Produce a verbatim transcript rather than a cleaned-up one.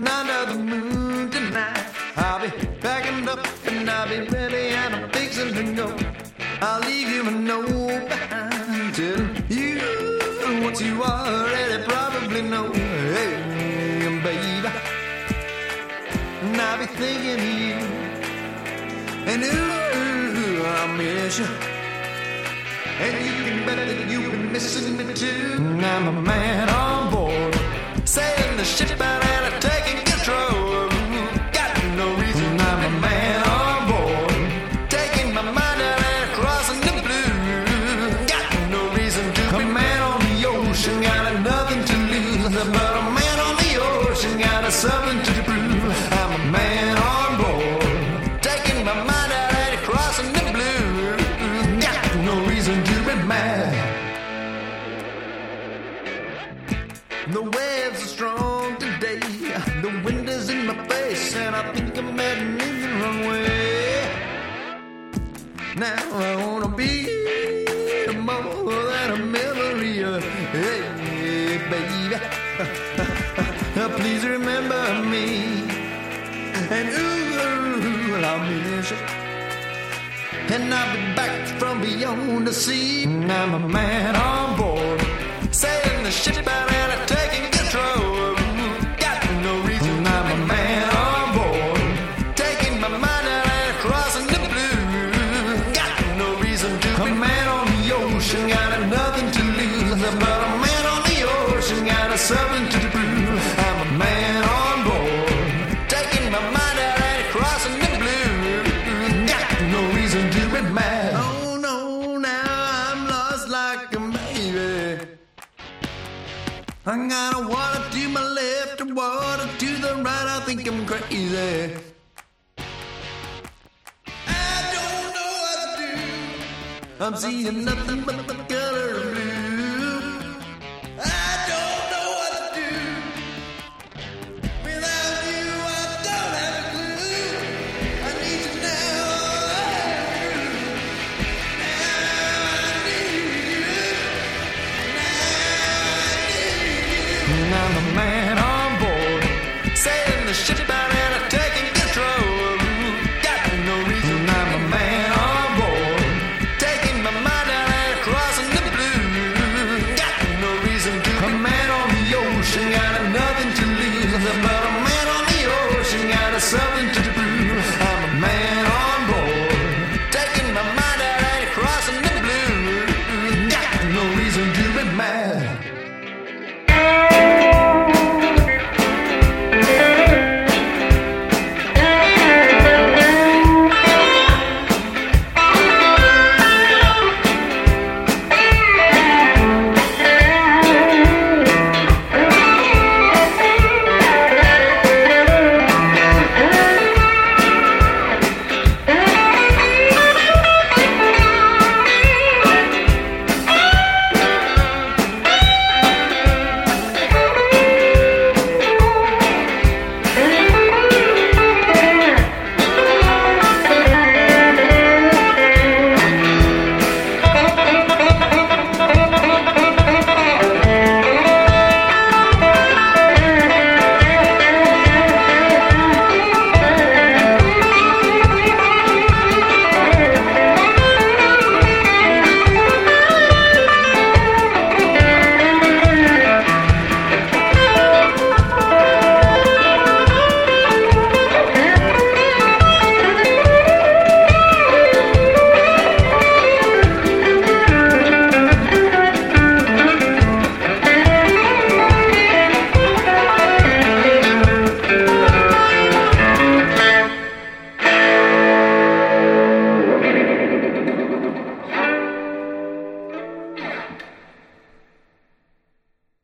under the moon tonight. I'll be packing up and I'll be ready and I'm fixing to go. I'll leave you a note behind, telling you what you already probably know. Hey, baby, and I'll be thinking of you, and ooh, I'll miss you. And you can bet that you've been missing me too. I'm a man on board, sailing the ship out and taking control. Got no reason. I'm a man on board, taking my mind out and crossing the blue. Got no reason to be. A man on the ocean got nothing to lose, but a man on the ocean got something to prove. I'm a man on board, taking my mind out and crossing the blue. Got no reason to be mad. The waves are strong today, the wind is in my face, and I think I'm heading in the wrong way. Now I wanna be more than a memory of, hey, baby, please remember me, and ooh, I'll miss you. And I'll be back from beyond the sea. I'm a man on board, sailing the ship out and taking control. Got no reason. I'm a man on board, taking my mind out and crossing the blue. Got no reason to. A man on the ocean got nothing to lose, but a man on the ocean got something to prove. I'm a man on board, taking my mind out and crossing the blue. Got no reason to be mad. Oh no, now I'm lost like a baby. I gotta water to my left and water to the right. I think I'm crazy. I don't know what to do. I'm seeing nothing but the